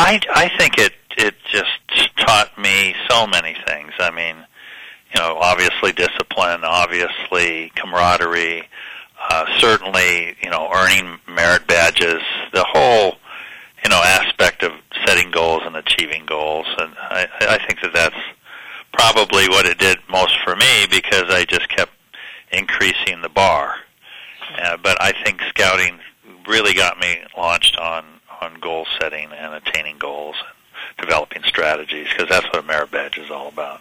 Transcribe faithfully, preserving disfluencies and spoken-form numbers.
I, I think it it just taught me so many things. I mean, you know, obviously discipline, obviously camaraderie, uh, certainly, you know, earning merit badges, the whole, you know, aspect of setting goals and achieving goals. And I, I think that that's probably what it did most for me, because I just kept increasing the bar. Uh, but I think scouting really got me launched on, on goal setting and attaining goals and developing strategies, because that's what a merit badge is all about.